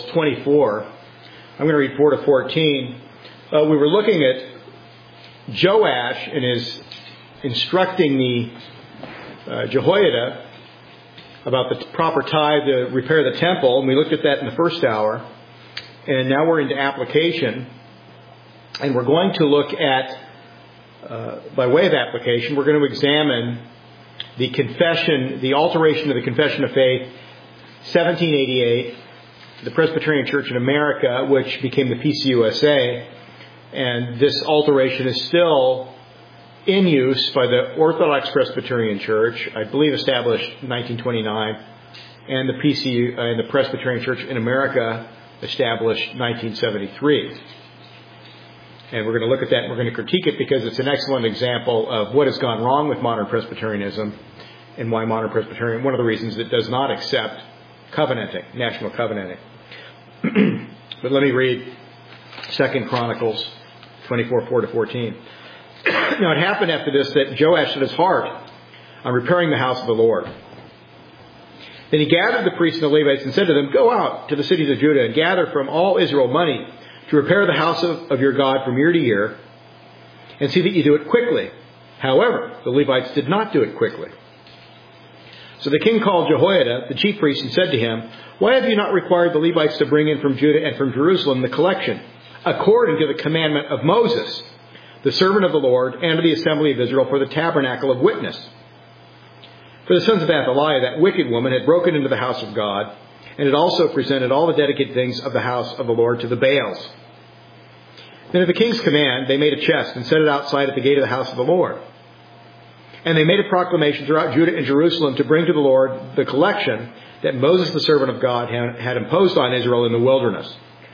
24. I'm going to read 4 to 14. We were looking at Joash and his instructing the Jehoiada about the proper tithe to repair the temple, and we looked at that in the first hour. And now we're into application, and we're going to look at, by way of application, we're going to examine the confession, the alteration of the Confession of Faith, 1788, the Presbyterian Church in America, which became the PCUSA, and this alteration is still in use by the Orthodox Presbyterian Church, I believe established in 1929, and the Presbyterian Church in America, established 1973. And we're going to look at that and we're going to critique it because it's an excellent example of what has gone wrong with modern Presbyterianism and why modern Presbyterian, one of the reasons it does not accept covenanting, national covenanting. But let me read 2 Chronicles 24, 4 to 14. Now it happened after this that Joash set his heart on repairing the house of the Lord. Then he gathered the priests and the Levites and said to them, "Go out to the cities of Judah and gather from all Israel money to repair the house of your God from year to year, and see that you do it quickly." However, the Levites did not do it quickly. So the king called Jehoiada, the chief priest, and said to him, "Why have you not required the Levites to bring in from Judah and from Jerusalem the collection, according to the commandment of Moses, the servant of the Lord, and to the assembly of Israel for the tabernacle of witness?" For the sons of Athaliah, that wicked woman, had broken into the house of God, and had also presented all the dedicated things of the house of the Lord to the Baals. Then at the king's command, they made a chest and set it outside at the gate of the house of the Lord. And they made a proclamation throughout Judah and Jerusalem to bring to the Lord the collection that Moses, the servant of God, had imposed on Israel in the wilderness.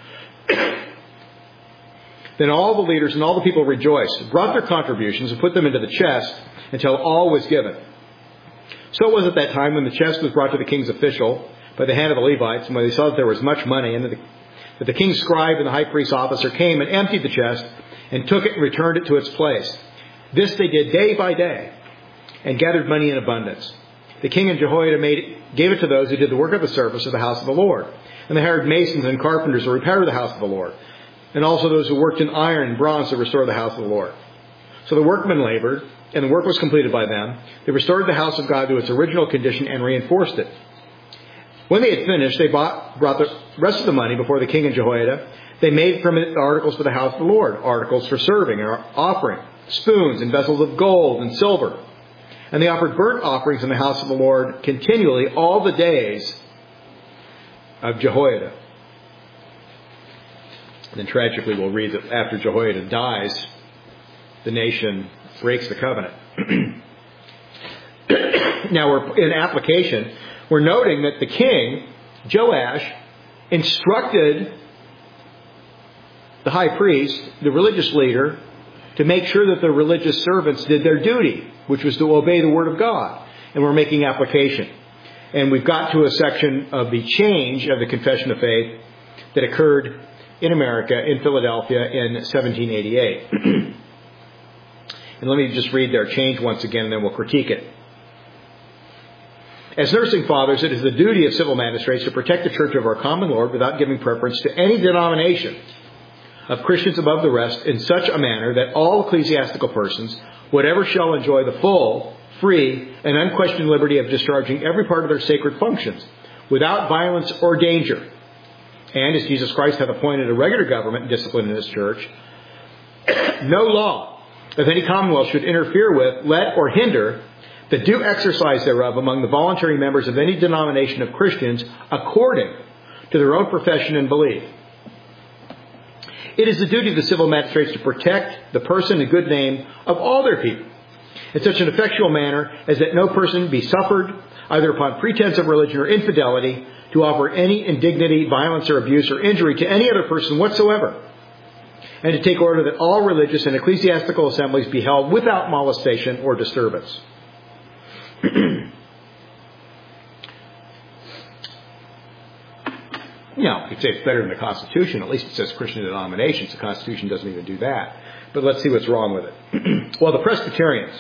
Then all the leaders and all the people rejoiced, brought their contributions, and put them into the chest until all was given. So it was at that time when the chest was brought to the king's official by the hand of the Levites, and when they saw that there was much money, and that the king's scribe and the high priest's officer came and emptied the chest and took it and returned it to its place. This they did day by day and gathered money in abundance. The king and Jehoiada gave it to those who did the work of the service of the house of the Lord. And they hired masons and carpenters to repair the house of the Lord, and also those who worked in iron and bronze to restore the house of the Lord. So the workmen labored, and the work was completed by them. They restored the house of God to its original condition and reinforced it. When they had finished, they brought the rest of the money before the king and Jehoiada. They made from it articles for the house of the Lord, articles for serving and offering, spoons and vessels of gold and silver. And they offered burnt offerings in the house of the Lord continually all the days of Jehoiada. And then tragically we'll read that after Jehoiada dies, the nation breaks the covenant. Now we're in application. We're noting that the king, Joash, instructed the high priest, the religious leader, to make sure that the religious servants did their duty, which was to obey the word of God. And we're making application. And we've got to a section of the change of the Confession of Faith that occurred in America, in Philadelphia, in 1788. And let me just read their change once again, and then we'll critique it. As nursing fathers, it is the duty of civil magistrates to protect the church of our common Lord without giving preference to any denomination of Christians above the rest, in such a manner that all ecclesiastical persons, whatever, shall enjoy the full, free, and unquestioned liberty of discharging every part of their sacred functions, without violence or danger. And as Jesus Christ hath appointed a regular government and discipline in His church, no law of any commonwealth should interfere with, let, or hinder the due exercise thereof among the voluntary members of any denomination of Christians according to their own profession and belief. It is the duty of the civil magistrates to protect the person and good name of all their people in such an effectual manner as that no person be suffered, either upon pretense of religion or infidelity, to offer any indignity, violence, or abuse or injury to any other person whatsoever, and to take order that all religious and ecclesiastical assemblies be held without molestation or disturbance. Now, you could say it's better than the Constitution. At least it says Christian denominations. The Constitution doesn't even do that. But let's see what's wrong with it. Well, the Presbyterians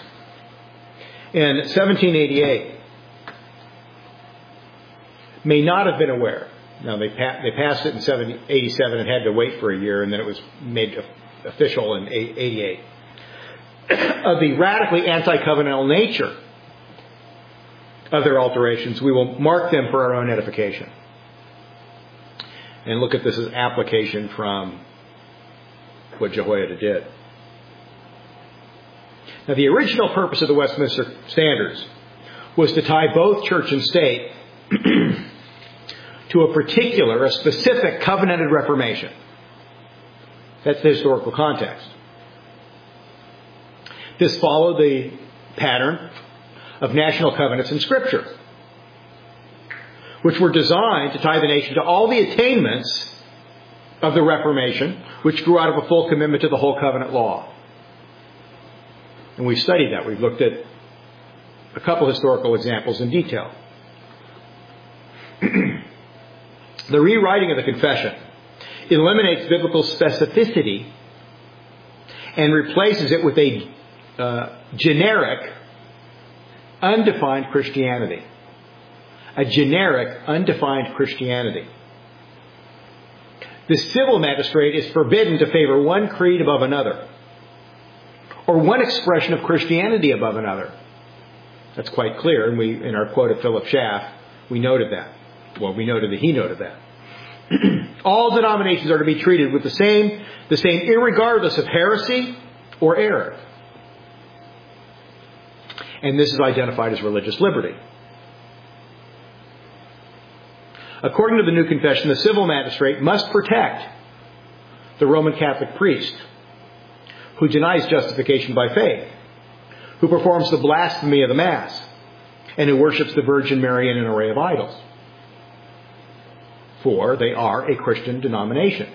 in 1788 may not have been aware Now, they passed it in 87 and had to wait for a year, and then it was made official in 88. Of the radically anti-covenantal nature of their alterations, we will mark them for our own edification. And look at this as application from what Jehoiada did. Now, the original purpose of the Westminster Standards was to tie both church and state to a specific covenanted reformation. That's the historical context. This followed the pattern of national covenants in Scripture, which were designed to tie the nation to all the attainments of the Reformation, which grew out of a full commitment to the whole covenant law. And we've studied that. We've looked at a couple historical examples in detail. The rewriting of the Confession eliminates biblical specificity and replaces it with a generic, undefined Christianity. A generic, undefined Christianity. The civil magistrate is forbidden to favor one creed above another, or one expression of Christianity above another. That's quite clear, and in our quote of Philip Schaff, we noted that. Well, we noted that he noted that. All denominations are to be treated with the same irregardless of heresy or error. And this is identified as religious liberty. According to the new confession, the civil magistrate must protect the Roman Catholic priest who denies justification by faith, who performs the blasphemy of the Mass, and who worships the Virgin Mary and an array of idols. For they are a Christian denomination.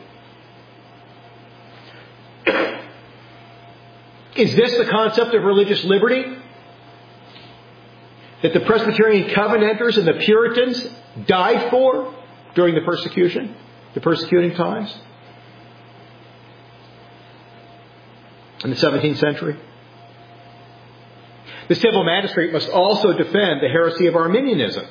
Is this the concept of religious liberty that the Presbyterian Covenanters and the Puritans died for during the persecution, the persecuting times in the 17th century? The civil magistrate must also defend the heresy of Arminianism,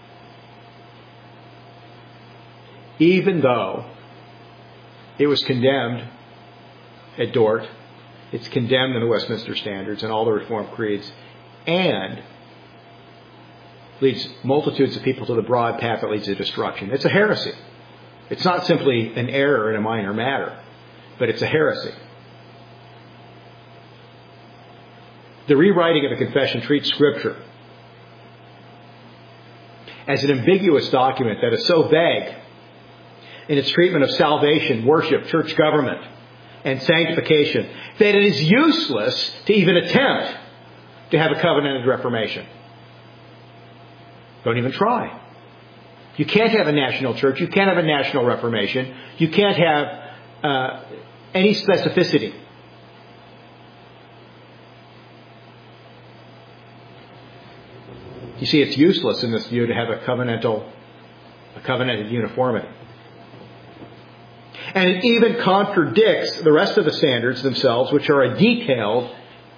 even though it was condemned at Dort, it's condemned in the Westminster Standards and all the Reformed creeds, and leads multitudes of people to the broad path that leads to destruction. It's a heresy. It's not simply an error in a minor matter, but it's a heresy. The rewriting of the Confession treats Scripture as an ambiguous document that is so vague in its treatment of salvation, worship, church government, and sanctification that it is useless to even attempt to have a covenanted reformation. Don't even try. You can't have a national church. You can't have a national reformation. You can't have any specificity. You see, it's useless in this view to have a covenanted uniformity. And it even contradicts the rest of the standards themselves, which are a detailed,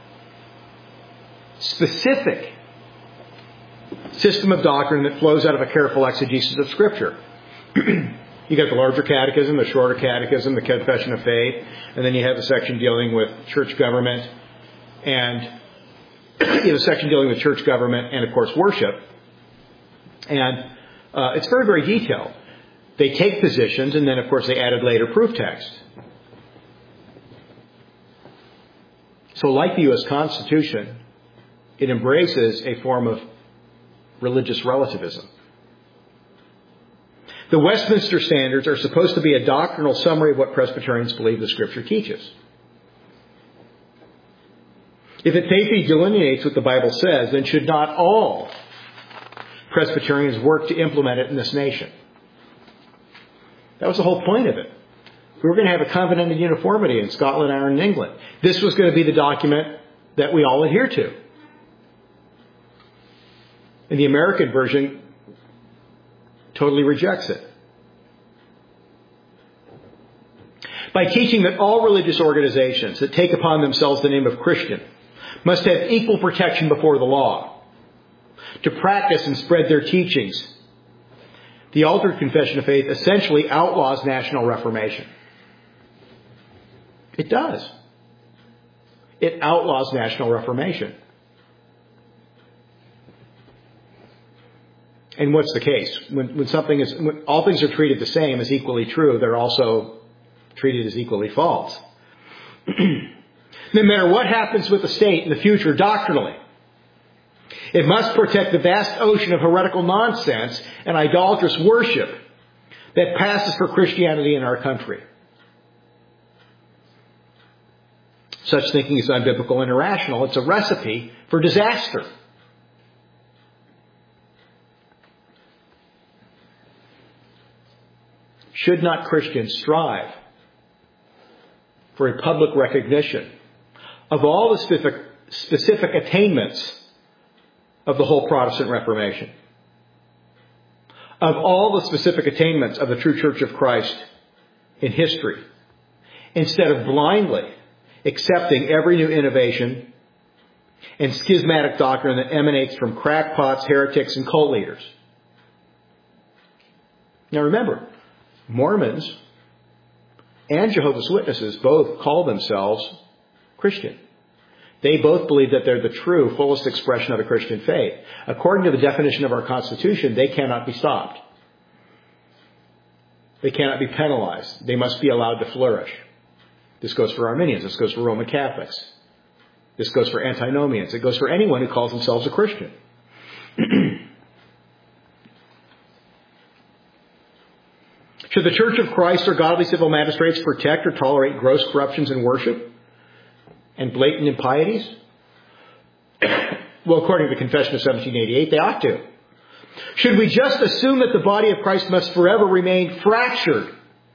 specific system of doctrine that flows out of a careful exegesis of Scripture. You got the larger catechism, the shorter catechism, the confession of faith, and then you have the section dealing with church government, and you have a section dealing with church government and, of course, worship. And it's very, very detailed. They take positions, and then, of course, they added later proof text. So, like the U.S. Constitution, it embraces a form of religious relativism. The Westminster Standards are supposed to be a doctrinal summary of what Presbyterians believe the Scripture teaches. If it faithfully delineates what the Bible says, then should not all Presbyterians work to implement it in this nation? That was the whole point of it. We were going to have a covenanted uniformity in Scotland, Ireland, and England. This was going to be the document that we all adhere to. And the American version totally rejects it. By teaching that all religious organizations that take upon themselves the name of Christian must have equal protection before the law to practice and spread their teachings, The altered confession of faith essentially outlaws national reformation. It does. It outlaws national reformation. And what's the case? When all things are treated the same as equally true, they're also treated as equally false. No matter what happens with the state in the future doctrinally, it must protect the vast ocean of heretical nonsense and idolatrous worship that passes for Christianity in our country. Such thinking is unbiblical and irrational. It's a recipe for disaster. Should not Christians strive for a public recognition of all the specific attainments of the whole Protestant Reformation, of all the specific attainments of the true Church of Christ in history, instead of blindly accepting every new innovation and schismatic doctrine that emanates from crackpots, heretics, and cult leaders? Now remember, Mormons and Jehovah's Witnesses both call themselves Christian. They both believe that they're the true, fullest expression of the Christian faith. According to the definition of our Constitution, they cannot be stopped. They cannot be penalized. They must be allowed to flourish. This goes for Arminians. This goes for Roman Catholics. This goes for antinomians. It goes for anyone who calls themselves a Christian. Should the Church of Christ or godly civil magistrates protect or tolerate gross corruptions in worship and blatant impieties? Well, according to the Confession of 1788, they ought to. Should we just assume that the body of Christ must forever remain fractured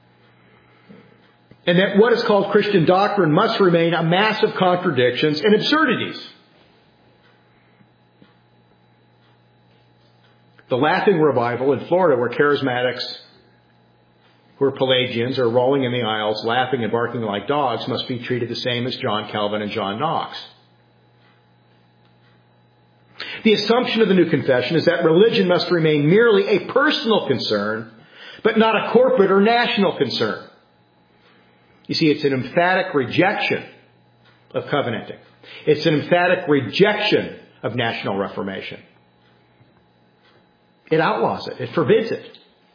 and that what is called Christian doctrine must remain a mass of contradictions and absurdities? The Laughing Revival in Florida, where charismatics who are Pelagians are rolling in the aisles, laughing and barking like dogs, must be treated the same as John Calvin and John Knox. The assumption of the new confession is that religion must remain merely a personal concern, but not a corporate or national concern. You see, it's an emphatic rejection of covenanting. It's an emphatic rejection of national reformation. It outlaws it. It forbids it.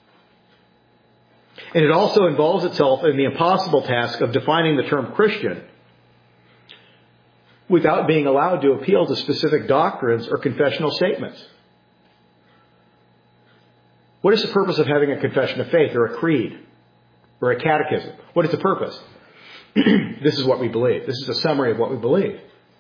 And it also involves itself in the impossible task of defining the term Christian without being allowed to appeal to specific doctrines or confessional statements. What is the purpose of having a confession of faith or a creed or a catechism? What is the purpose? This is what we believe. This is a summary of what we believe.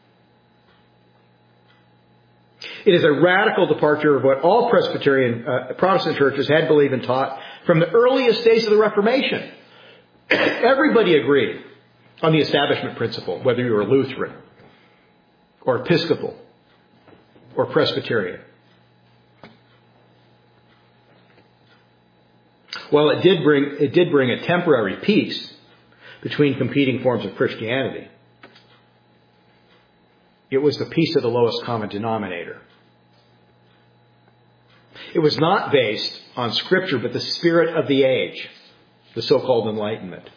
It is a radical departure of what all Presbyterian Protestant churches had believed and taught from the earliest days of the Reformation. Everybody agreed on the establishment principle, whether you were Lutheran or Episcopal or Presbyterian. Well, it did bring a temporary peace between competing forms of Christianity. It was the peace of the lowest common denominator. It was not based on Scripture, but the spirit of the age, the so-called Enlightenment.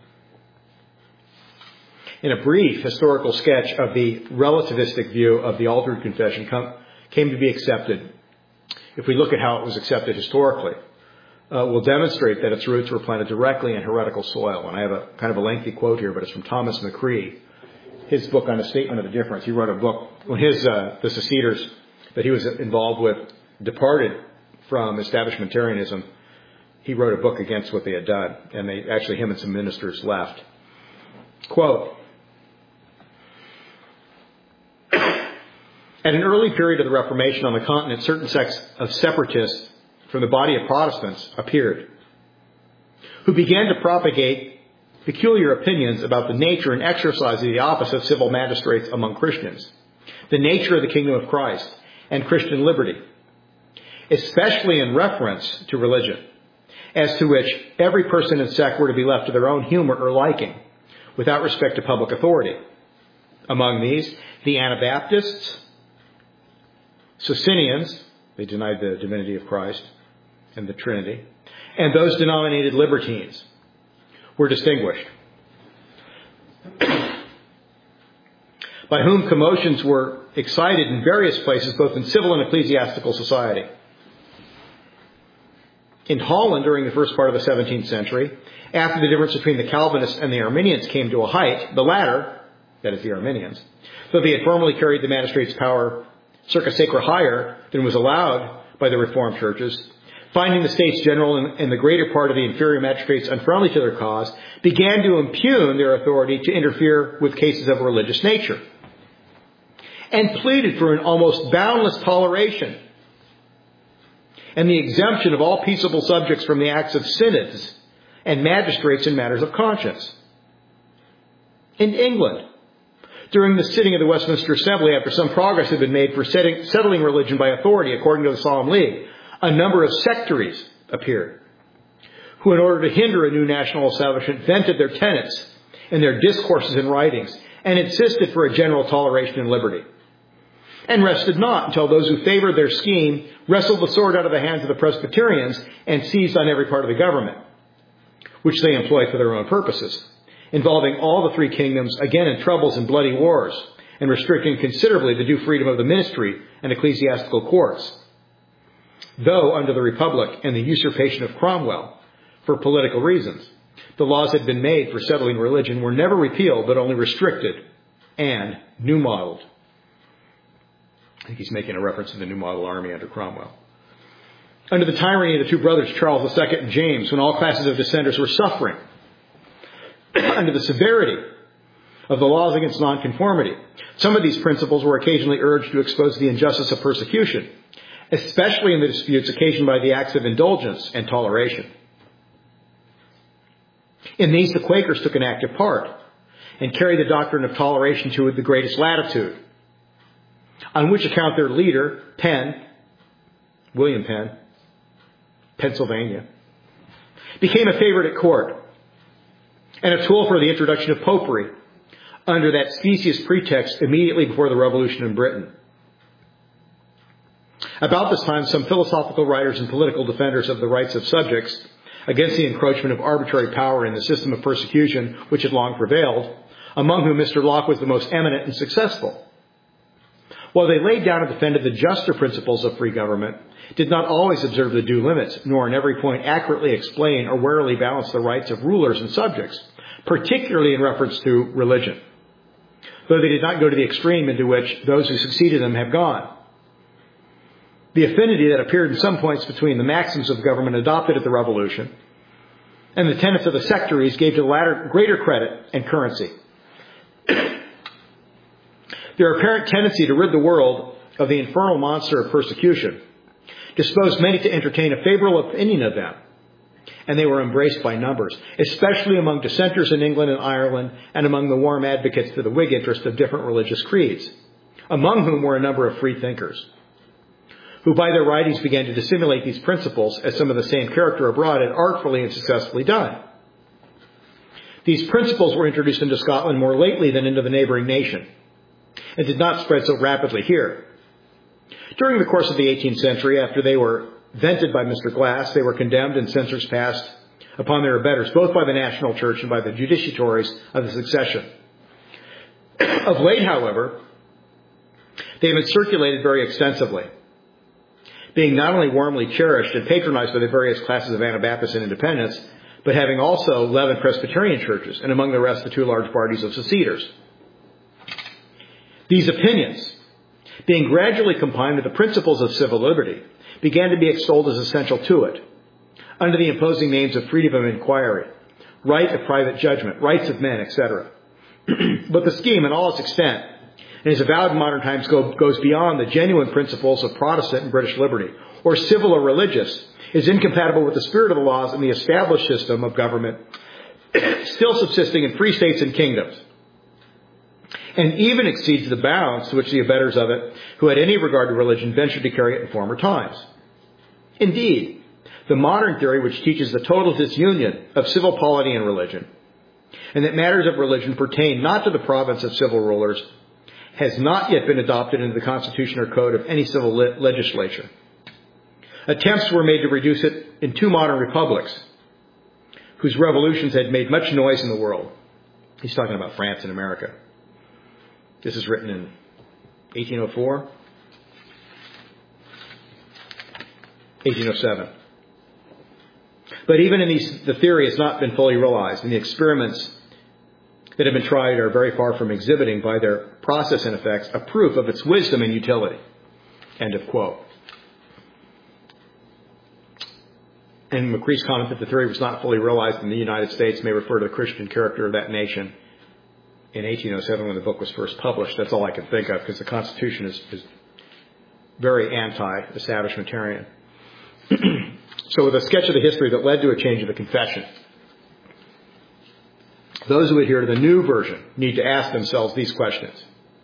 In a brief historical sketch of the relativistic view of the altered confession came to be accepted, if we look at how it was accepted historically, will demonstrate that its roots were planted directly in heretical soil. And I have a kind of a lengthy quote here, but it's from Thomas McCree, his book on a statement of the difference. He wrote a book when the seceders that he was involved with departed from establishmentarianism. He wrote a book against what they had done, and him and some ministers left. Quote, at an early period of the Reformation on the continent, certain sects of separatists from the body of Protestants appeared, who began to propagate peculiar opinions about the nature and exercise of the office of civil magistrates among Christians, the nature of the kingdom of Christ, and Christian liberty, especially in reference to religion, as to which every person and sect were to be left to their own humor or liking, without respect to public authority. Among these, the Anabaptists, Socinians, they denied the divinity of Christ, and the Trinity, and those denominated libertines were distinguished, by whom commotions were excited in various places, both in civil and ecclesiastical society. In Holland, during the first part of the 17th century, after the difference between the Calvinists and the Arminians came to a height, the latter, that is the Arminians, though they had formerly carried the magistrate's power circa sacra higher than was allowed by the Reformed churches, finding the States General and the greater part of the inferior magistrates unfriendly to their cause, began to impugn their authority to interfere with cases of a religious nature, and pleaded for an almost boundless toleration and the exemption of all peaceable subjects from the acts of synods and magistrates in matters of conscience. In England, during the sitting of the Westminster Assembly, after some progress had been made for settling religion by authority according to the Solemn League, a number of sectaries appeared, who, in order to hinder a new national establishment, vented their tenets in their discourses and writings, and insisted for a general toleration and liberty, and rested not until those who favored their scheme wrestled the sword out of the hands of the Presbyterians and seized on every part of the government, which they employed for their own purposes, involving all the three kingdoms, again in troubles and bloody wars, and restricting considerably the due freedom of the ministry and ecclesiastical courts. Though, under the Republic and the usurpation of Cromwell, for political reasons, the laws had been made for settling religion were never repealed, but only restricted and new-modeled. I think he's making a reference to the New Model Army under Cromwell. Under the tyranny of the two brothers, Charles II and James, when all classes of dissenters were suffering under the severity of the laws against nonconformity, some of these principles were occasionally urged to expose the injustice of persecution, especially in the disputes occasioned by the acts of indulgence and toleration. In these, the Quakers took an active part and carried the doctrine of toleration to the greatest latitude, on which account their leader, William Penn, Pennsylvania, became a favorite at court and a tool for the introduction of popery under that specious pretext immediately before the Revolution in Britain. About this time, some philosophical writers and political defenders of the rights of subjects against the encroachment of arbitrary power in the system of persecution which had long prevailed, among whom Mr. Locke was the most eminent and successful, while they laid down and defended the juster principles of free government, did not always observe the due limits, nor in every point accurately explain or warily balance the rights of rulers and subjects, particularly in reference to religion, though they did not go to the extreme into which those who succeeded them have gone. The affinity that appeared in some points between the maxims of government adopted at the Revolution and the tenets of the sectaries gave to the latter greater credit and currency. Their apparent tendency to rid the world of the infernal monster of persecution disposed many to entertain a favorable opinion of them, and they were embraced by numbers, especially among dissenters in England and Ireland and among the warm advocates for the Whig interest of different religious creeds, among whom were a number of free thinkers, who by their writings began to dissimulate these principles as some of the same character abroad had artfully and successfully done. These principles were introduced into Scotland more lately than into the neighboring nation, and did not spread so rapidly here. During the course of the 18th century, after they were vented by Mr. Glass, they were condemned and censures passed upon their abettors, both by the national church and by the judiciatories of the succession. Of late, however, they have been circulated very extensively, being not only warmly cherished and patronized by the various classes of Anabaptists and Independents, but having also 11 Presbyterian churches, and among the rest the two large parties of seceders. These opinions, being gradually combined with the principles of civil liberty, began to be extolled as essential to it, under the imposing names of freedom of inquiry, right of private judgment, rights of men, etc. But the scheme, in all its extent, and is avowed in modern times, goes beyond the genuine principles of Protestant and British liberty, or civil or religious, is incompatible with the spirit of the laws and the established system of government still subsisting in free states and kingdoms, and even exceeds the bounds to which the abettors of it, who had any regard to religion, ventured to carry it in former times. Indeed, the modern theory which teaches the total disunion of civil polity and religion, and that matters of religion pertain not to the province of civil rulers, has not yet been adopted into the constitution or code of any civil legislature. Attempts were made to reduce it in two modern republics, whose revolutions had made much noise in the world. He's talking about France and America. This is written in 1804, 1807. But even in the theory has not been fully realized, and the experiments that have been tried are very far from exhibiting by their process and effects a proof of its wisdom and utility. End of quote. And Macrie's comment that the theory was not fully realized in the United States may refer to the Christian character of that nation in 1807 when the book was first published. That's all I can think of, because the Constitution is very anti-establishmentarian. So with a sketch of the history that led to a change of the confession, those who adhere to the new version need to ask themselves these questions.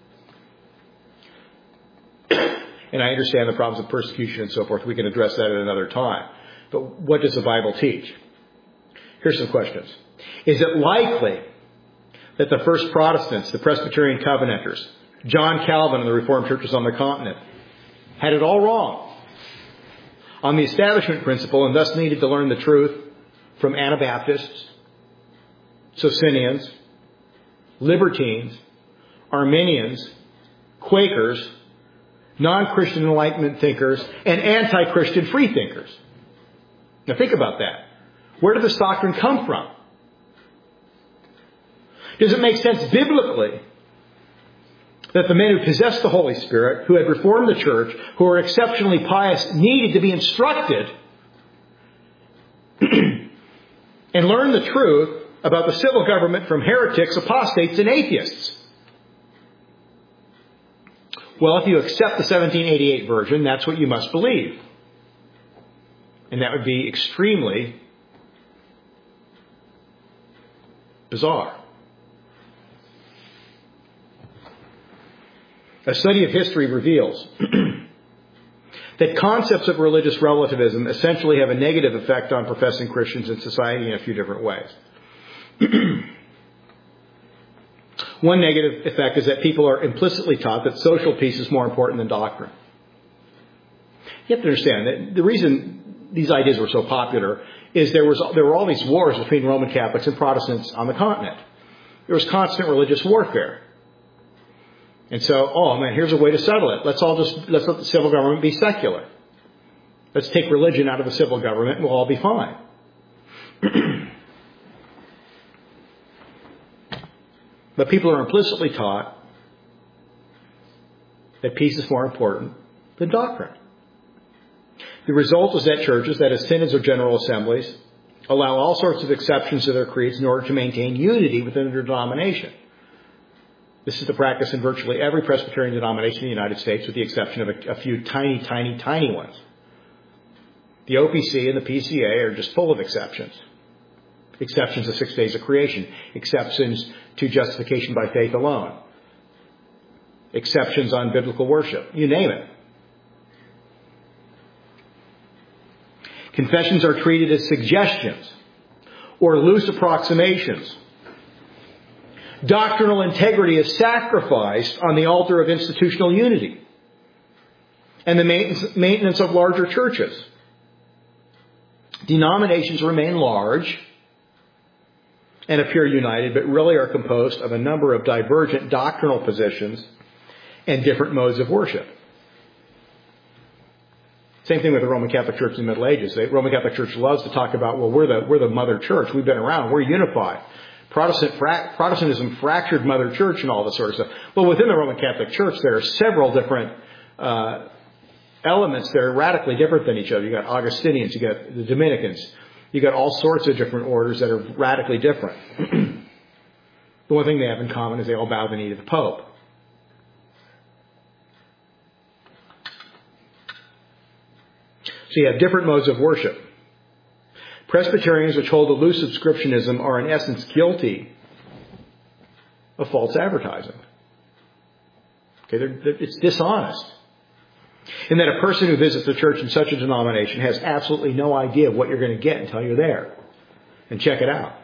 And I understand the problems of persecution and so forth. We can address that at another time. But what does the Bible teach? Here's some questions. Is it likely that the first Protestants, the Presbyterian Covenanters, John Calvin and the Reformed churches on the continent, had it all wrong on the establishment principle and thus needed to learn the truth from Anabaptists, Socinians, Libertines, Arminians, Quakers, non-Christian Enlightenment thinkers, and anti-Christian freethinkers? Now think about that. Where did this doctrine come from? Does it make sense biblically that the men who possessed the Holy Spirit, who had reformed the church, who were exceptionally pious, needed to be instructed and learn the truth about the civil government from heretics, apostates, and atheists? Well, if you accept the 1788 version, that's what you must believe. And that would be extremely bizarre. A study of history reveals that concepts of religious relativism essentially have a negative effect on professing Christians in society in a few different ways. One negative effect is that people are implicitly taught that social peace is more important than doctrine. You have to understand that the reason these ideas were so popular is there were all these wars between Roman Catholics and Protestants on the continent. There was constant religious warfare. And so, here's a way to settle it. Let's let the civil government be secular. Let's take religion out of the civil government and we'll all be fine. But people are implicitly taught that peace is more important than doctrine. The result is that churches, that is synods or general assemblies, allow all sorts of exceptions to their creeds in order to maintain unity within their denomination. This is the practice in virtually every Presbyterian denomination in the United States, with the exception of a few tiny ones. The OPC and the PCA are just full of exceptions. Exceptions to 6 days of creation. Exceptions to justification by faith alone. Exceptions on biblical worship. You name it. Confessions are treated as suggestions or loose approximations. Doctrinal integrity is sacrificed on the altar of institutional unity and the maintenance of larger churches. Denominations remain large and appear united, but really are composed of a number of divergent doctrinal positions and different modes of worship. Same thing with the Roman Catholic Church in the Middle Ages. The Roman Catholic Church loves to talk about, we're the mother church. We've been around. We're unified. Protestantism fractured mother church and all this sort of stuff. Well, within the Roman Catholic Church, there are several different elements that are radically different than each other. You got Augustinians, you got the Dominicans, you got all sorts of different orders that are radically different. The one thing they have in common is they all bow the knee to the Pope. So you have different modes of worship. Presbyterians, which hold to loose subscriptionism, are in essence guilty of false advertising. Okay, it's dishonest. In that a person who visits a church in such a denomination has absolutely no idea what you're going to get until you're there. And check it out.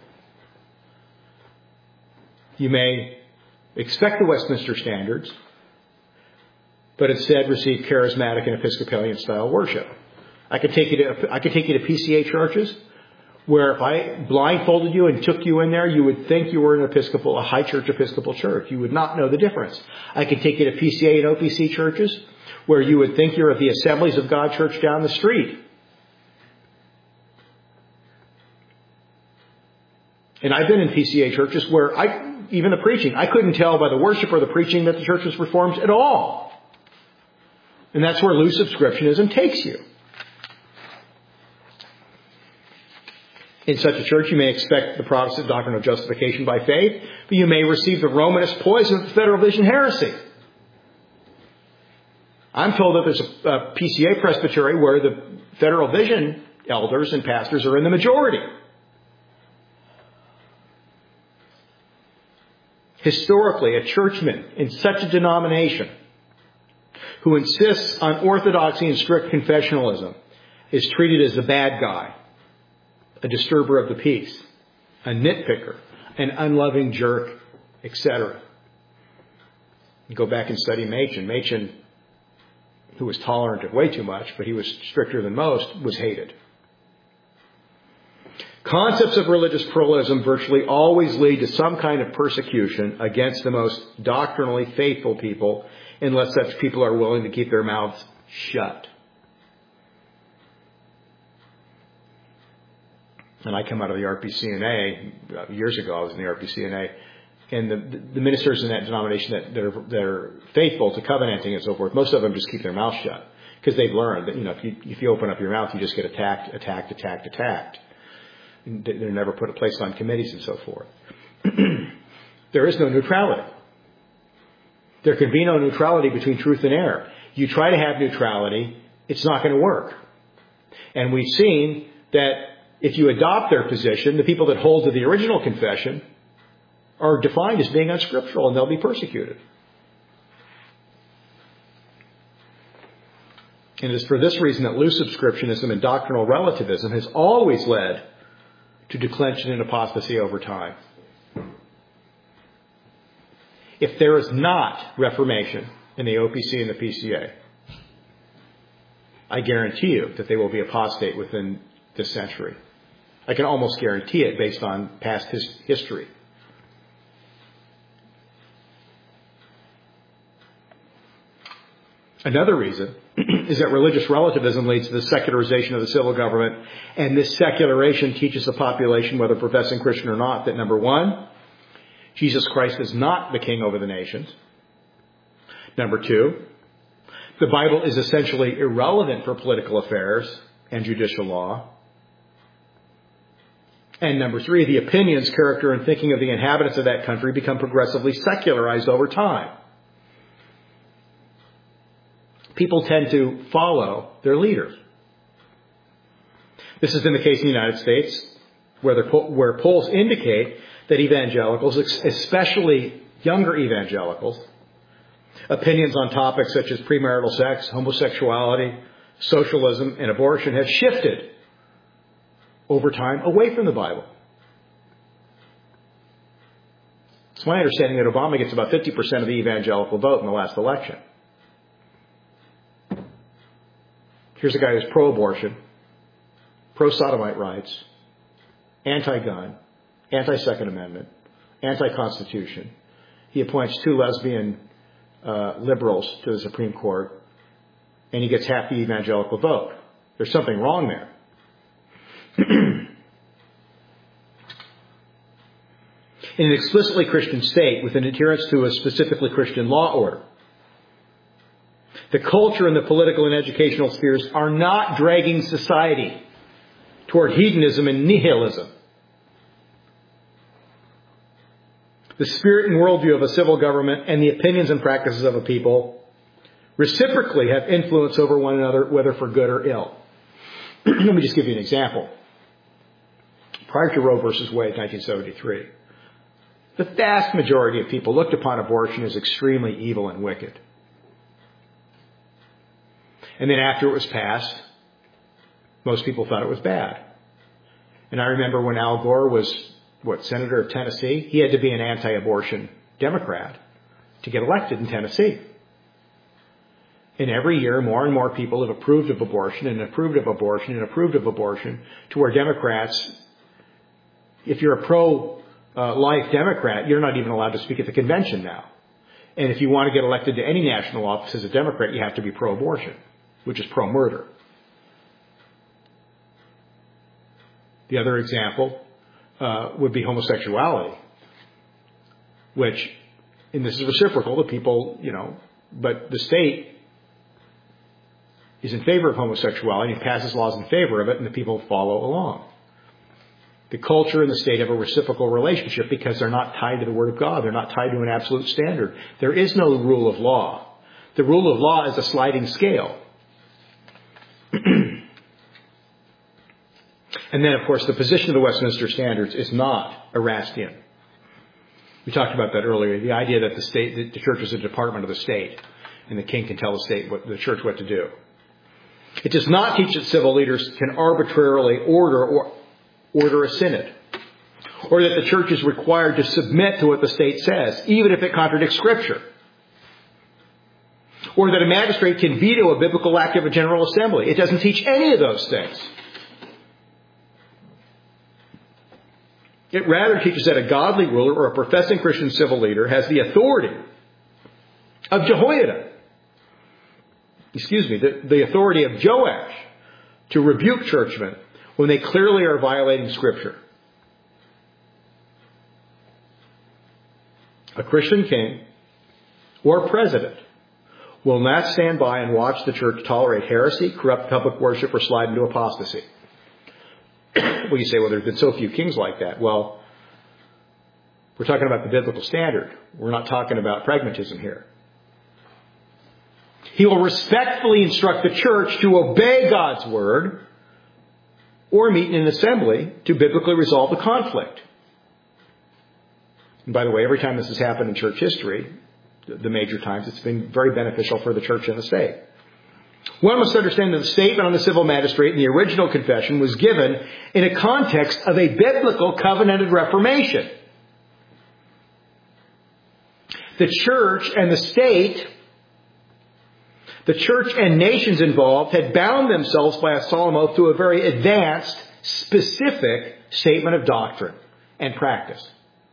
You may expect the Westminster Standards, but instead receive charismatic and Episcopalian style worship. I could take you to PCA churches where if I blindfolded you and took you in there, you would think you were a high church Episcopal church. You would not know the difference. I could take you to PCA and OPC churches where you would think you're at the Assemblies of God church down the street. And I've been in PCA churches where even the preaching, I couldn't tell by the worship or the preaching that the church was Reformed at all. And that's where loose subscriptionism takes you. In such a church, you may expect the Protestant doctrine of justification by faith, but you may receive the Romanist poison of the Federal Vision heresy. I'm told that there's a PCA presbytery where the Federal Vision elders and pastors are in the majority. Historically, a churchman in such a denomination who insists on orthodoxy and strict confessionalism is treated as the bad guy, a disturber of the peace, a nitpicker, an unloving jerk, etc. You go back and study Machen. Machen, who was tolerant of way too much, but he was stricter than most, was hated. Concepts of religious pluralism virtually always lead to some kind of persecution against the most doctrinally faithful people, unless such people are willing to keep their mouths shut. And I come out of the RPCNA, years ago I was in the RPCNA, and the ministers in that denomination that are faithful to covenanting and so forth, most of them just keep their mouth shut. Because they've learned that, if you open up your mouth, you just get attacked. They're never placed on committees and so forth. There is no neutrality. There can be no neutrality between truth and error. You try to have neutrality, it's not going to work. And we've seen that if you adopt their position, the people that hold to the original confession are defined as being unscriptural and they'll be persecuted. And it is for this reason that loose subscriptionism and doctrinal relativism has always led to declension and apostasy over time. If there is not reformation in the OPC and the PCA, I guarantee you that they will be apostate within this century. I can almost guarantee it based on past history. Another reason is that religious relativism leads to the secularization of the civil government, and this secularization teaches the population, whether professing Christian or not, that number one, Jesus Christ is not the king over the nations. Number two, the Bible is essentially irrelevant for political affairs and judicial law. And number three, the opinions, character, and thinking of the inhabitants of that country become progressively secularized over time. People tend to follow their leaders. This has been the case in the United States, where polls indicate that evangelicals, especially younger evangelicals, opinions on topics such as premarital sex, homosexuality, socialism, and abortion have shifted over time away from the Bible. It's my understanding that Obama gets about 50% of the evangelical vote in the last election. Here's a guy who's pro-abortion, pro-sodomite rights, anti-gun, anti-Second Amendment, anti-Constitution. He appoints 2 lesbian liberals to the Supreme Court, and he gets half the evangelical vote. There's something wrong there. In an explicitly Christian state, with an adherence to a specifically Christian law order, the culture and the political and educational spheres are not dragging society toward hedonism and nihilism. The spirit and worldview of a civil government and the opinions and practices of a people reciprocally have influence over one another, whether for good or ill. Let me just give you an example. Prior to Roe versus Wade, 1973, the vast majority of people looked upon abortion as extremely evil and wicked. And then after it was passed, most people thought it was bad. And I remember when Al Gore was, senator of Tennessee, he had to be an anti-abortion Democrat to get elected in Tennessee. And every year, more and more people have approved of abortion and approved of abortion and approved of abortion, to where Democrats, if you're a pro-life Democrat, you're not even allowed to speak at the convention now. And if you want to get elected to any national office as a Democrat, you have to be pro-abortion, which is pro-murder. The other example would be homosexuality, which, and this is reciprocal, the people, but the state is in favor of homosexuality and passes laws in favor of it, and the people follow along. The culture and the state have a reciprocal relationship because they're not tied to the Word of God. They're not tied to an absolute standard. There is no rule of law. The rule of law is a sliding scale. And then, of course, the position of the Westminster Standards is not Erastian. We talked about that earlier. The idea that the church is a department of the state, and the king can tell the church what to do. It does not teach that civil leaders can arbitrarily order a synod, or that the church is required to submit to what the state says, even if it contradicts Scripture, or that a magistrate can veto a biblical act of a General Assembly. It doesn't teach any of those things. It rather teaches that a godly ruler or a professing Christian civil leader has the authority of Jehoiada, the authority of Joash, to rebuke churchmen when they clearly are violating Scripture. A Christian king or president will not stand by and watch the church tolerate heresy, corrupt public worship, or slide into apostasy. Well, you say, well, there's been so few kings like that. Well, we're talking about the biblical standard. We're not talking about pragmatism here. He will respectfully instruct the church to obey God's word or meet in an assembly to biblically resolve the conflict. And by the way, every time this has happened in church history, the major times, it's been very beneficial for the church and the state. One must understand that the statement on the civil magistrate in the original confession was given in a context of a biblical covenanted reformation. The church and the state, the church and nations involved, had bound themselves by a solemn oath to a very advanced, specific statement of doctrine and practice.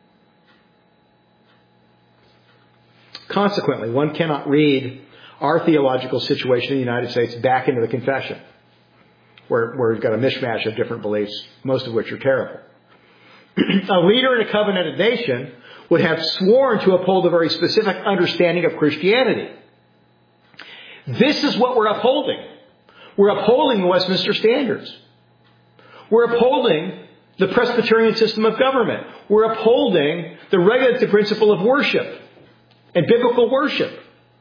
Consequently, one cannot read our theological situation in the United States back into the confession, where we've got a mishmash of different beliefs, most of which are terrible. A leader in a covenanted nation would have sworn to uphold a very specific understanding of Christianity. This is what we're upholding. We're upholding the Westminster Standards. We're upholding the Presbyterian system of government. We're upholding the regulative principle of worship and biblical worship.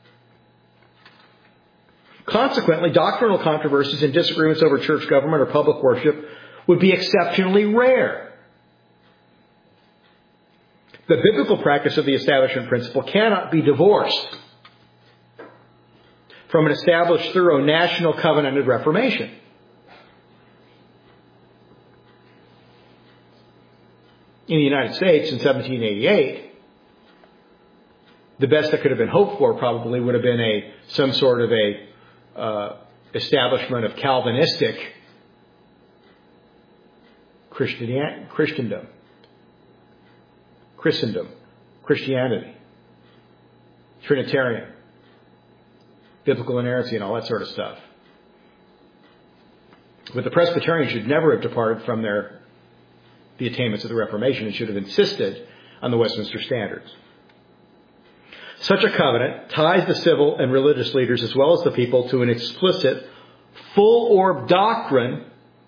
Consequently, doctrinal controversies and disagreements over church government or public worship would be exceptionally rare. The biblical practice of the establishment principle cannot be divorced from an established, thorough, national covenanted reformation. In the United States in 1788, the best that could have been hoped for probably would have been some sort of establishment of Calvinistic Christendom, Christianity, Trinitarian, biblical inerrancy, and all that sort of stuff. But the Presbyterians should never have departed from the attainments of the Reformation and should have insisted on the Westminster Standards. Such a covenant ties the civil and religious leaders as well as the people to an explicit, full-orb doctrine,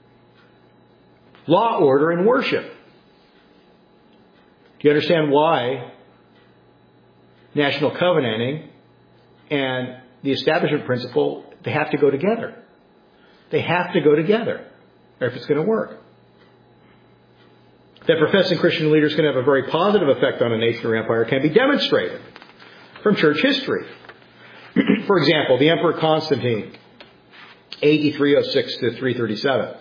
law, order, and worship. Do you understand why national covenanting and the establishment principle, they have to go together? They have to go together, or if it's going to work. That professing Christian leaders can have a very positive effect on a nation or empire can be demonstrated from church history. For example, the Emperor Constantine, AD 306 to 337,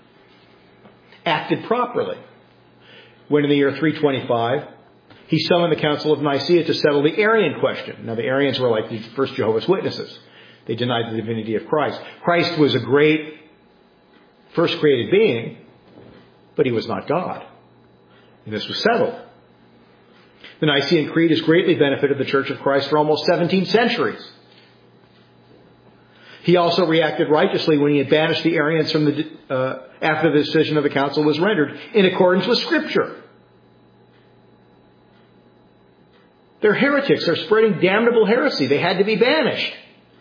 acted properly when in the year 325 he summoned the Council of Nicaea to settle the Arian question. Now, the Arians were like the first Jehovah's Witnesses. They denied the divinity of Christ. Christ was a great first created being, but he was not God. And this was settled. The Nicene Creed has greatly benefited the Church of Christ for almost 17 centuries. He also reacted righteously when he had banished the Arians from after the decision of the council was rendered in accordance with Scripture. They're heretics. They're spreading damnable heresy. They had to be banished.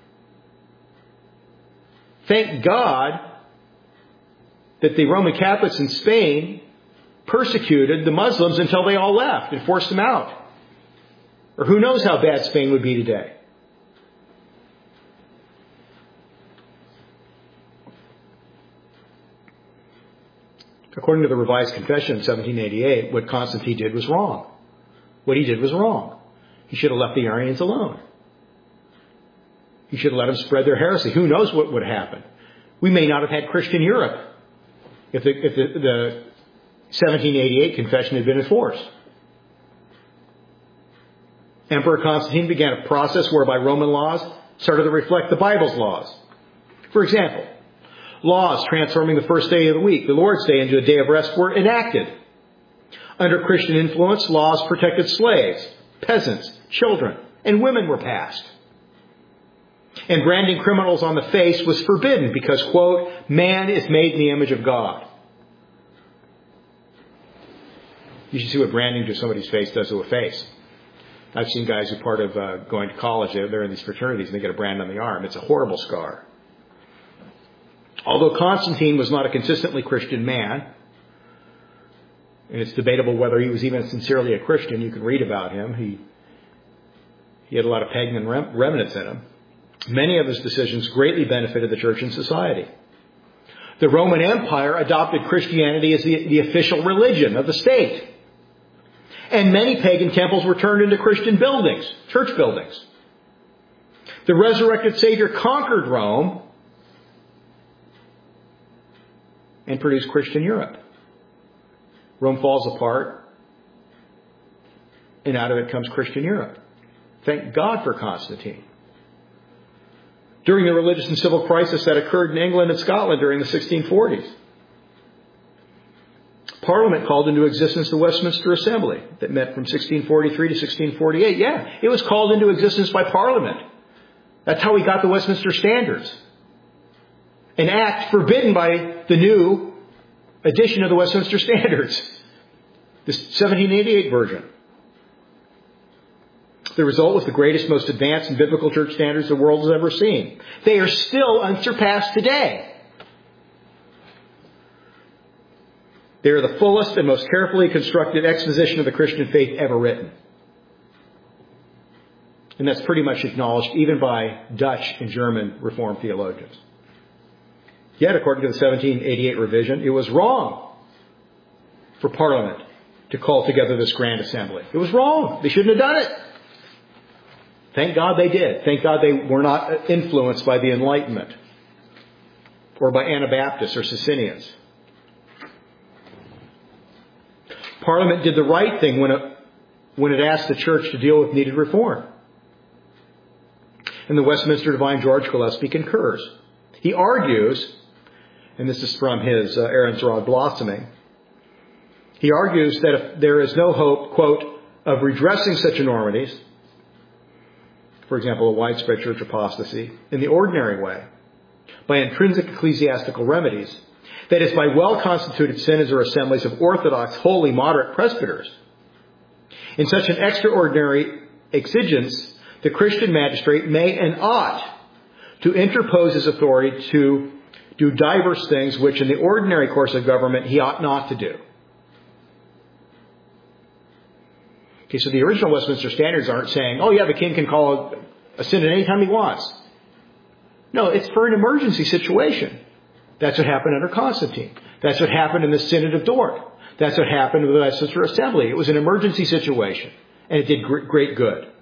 Thank God that the Roman Catholics in Spain persecuted the Muslims until they all left and forced them out. Or who knows how bad Spain would be today. According to the Revised Confession of 1788, what Constantine did was wrong. What he did was wrong. He should have left the Arians alone. He should have let them spread their heresy. Who knows what would happen? We may not have had Christian Europe if the 1788 confession had been enforced. Emperor Constantine began a process whereby Roman laws started to reflect the Bible's laws. For example, laws transforming the first day of the week, the Lord's Day, into a day of rest were enacted. Under Christian influence, laws protected slaves, peasants, children, and women were passed. And branding criminals on the face was forbidden because, quote, man is made in the image of God. You should see what branding to somebody's face does to a face. I've seen guys who are part of going to college, they're in these fraternities and they get a brand on the arm. It's a horrible scar. Although Constantine was not a consistently Christian man, and it's debatable whether he was even sincerely a Christian, you can read about him. He had a lot of pagan remnants in him. Many of his decisions greatly benefited the church and society. The Roman Empire adopted Christianity as the official religion of the state. And many pagan temples were turned into Christian buildings, church buildings. The resurrected Savior conquered Rome and produced Christian Europe. Rome falls apart, and out of it comes Christian Europe. Thank God for Constantine. During the religious and civil crisis that occurred in England and Scotland during the 1640s, Parliament called into existence the Westminster Assembly that met from 1643 to 1648. Yeah, it was called into existence by Parliament. That's how we got the Westminster Standards. An act forbidden by the new edition of the Westminster Standards, the 1788 version. The result was the greatest, most advanced and biblical church standards the world has ever seen. They are still unsurpassed today. They are the fullest and most carefully constructed exposition of the Christian faith ever written. And that's pretty much acknowledged even by Dutch and German Reformed theologians. Yet, according to the 1788 revision, it was wrong for Parliament to call together this grand assembly. It was wrong. They shouldn't have done it. Thank God they did. Thank God they were not influenced by the Enlightenment or by Anabaptists or Socinians. Parliament did the right thing when it asked the church to deal with needed reform. And the Westminster Divine George Gillespie concurs. He argues, and this is from his Aaron's Rod Blossoming, he argues that if there is no hope, quote, of redressing such enormities, for example, a widespread church apostasy, in the ordinary way, by intrinsic ecclesiastical remedies, that is, by well-constituted synods or assemblies of orthodox, holy, moderate presbyters, in such an extraordinary exigence, the Christian magistrate may and ought to interpose his authority to do diverse things which in the ordinary course of government he ought not to do. Okay, so the original Westminster Standards aren't saying, oh yeah, the king can call a synod anytime he wants. No, it's for an emergency situation. That's what happened under Constantine. That's what happened in the Synod of Dort. That's what happened with the Westminster Assembly. It was an emergency situation, and it did great good.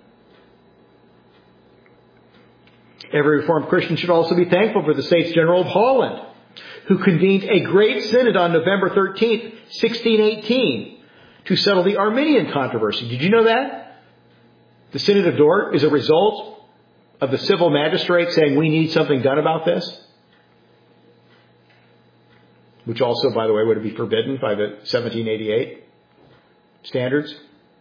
Every Reformed Christian should also be thankful for the States General of Holland, who convened a great synod on November 13th, 1618, to settle the Arminian controversy. Did you know that? The Synod of Dort is a result of the civil magistrate saying we need something done about this, which also, by the way, would be forbidden by the 1788 standards.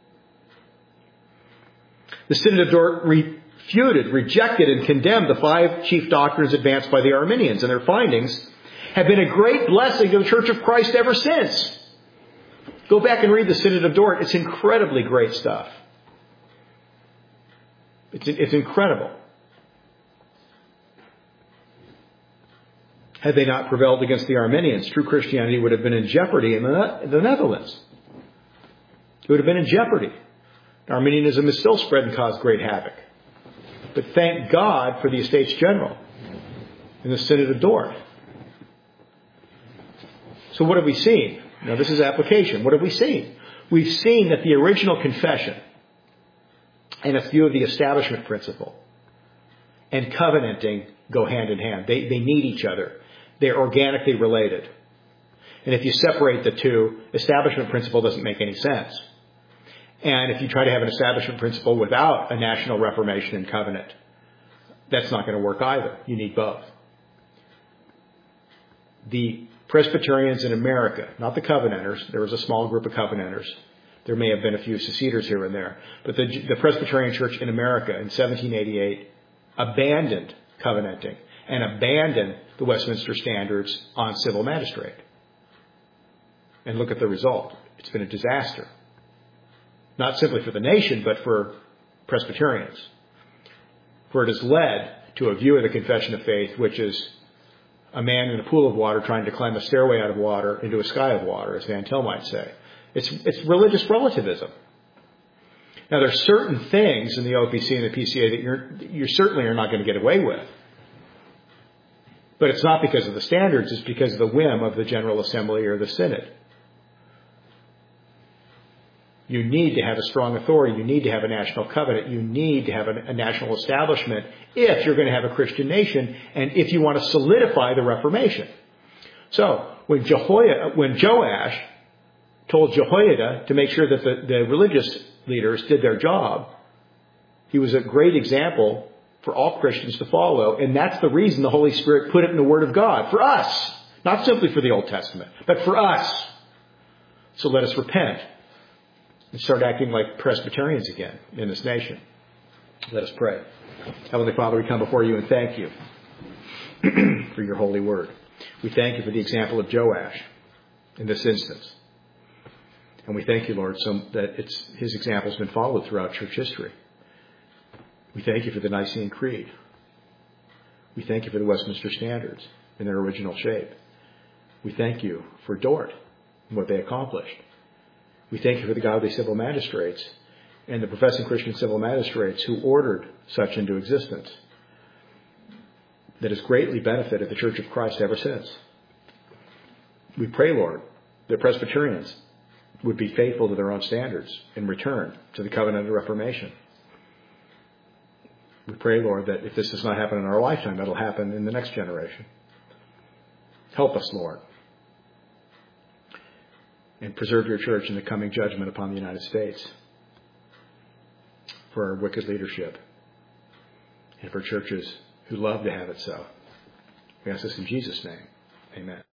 The Synod of Dort refuted, rejected, and condemned the 5 chief doctrines advanced by the Arminians, and their findings have been a great blessing to the Church of Christ ever since. Go back and read the Synod of Dort. It's incredibly great stuff. It's incredible. Had they not prevailed against the Arminians, true Christianity would have been in jeopardy in the Netherlands. It would have been in jeopardy. Arminianism is still spread and caused great havoc. But thank God for the Estates General in the Synod of Dort. So what have we seen? Now this is application. What have we seen? We've seen that the original confession and a few of the establishment principle and covenanting go hand in hand. They need each other. They're organically related. And if you separate the two, establishment principle doesn't make any sense. And if you try to have an establishment principle without a national reformation and covenant, that's not going to work either. You need both. The Presbyterians in America, not the Covenanters, there was a small group of Covenanters. There may have been a few seceders here and there. But the Presbyterian Church in America in 1788 abandoned covenanting and abandoned the Westminster Standards on civil magistrate. And look at the result. It's been a disaster. Not simply for the nation, but for Presbyterians. For it has led to a view of the Confession of Faith, which is a man in a pool of water trying to climb a stairway out of water into a sky of water, as Van Til might say. It's religious relativism. Now, there are certain things in the OPC and the PCA that you certainly are not going to get away with. But it's not because of the standards, it's because of the whim of the General Assembly or the Synod. You need to have a strong authority. You need to have a national covenant. You need to have a national establishment if you're going to have a Christian nation and if you want to solidify the Reformation. So, when Joash told Jehoiada to make sure that the religious leaders did their job, he was a great example for all Christians to follow. And that's the reason the Holy Spirit put it in the Word of God. For us. Not simply for the Old Testament, but for us. So let us repent and start acting like Presbyterians again in this nation. Let us pray. Heavenly Father, we come before you and thank you for your holy word. We thank you for the example of Joash in this instance. And we thank you, Lord, that his example has been followed throughout church history. We thank you for the Nicene Creed. We thank you for the Westminster Standards in their original shape. We thank you for Dort and what they accomplished. We thank you for the godly civil magistrates and the professing Christian civil magistrates who ordered such into existence that has greatly benefited the Church of Christ ever since. We pray, Lord, that Presbyterians would be faithful to their own standards and return to the covenant of Reformation. We pray, Lord, that if this does not happen in our lifetime, that'll happen in the next generation. Help us, Lord, and preserve your church in the coming judgment upon the United States for our wicked leadership and for churches who love to have it so. We ask this in Jesus' name. Amen.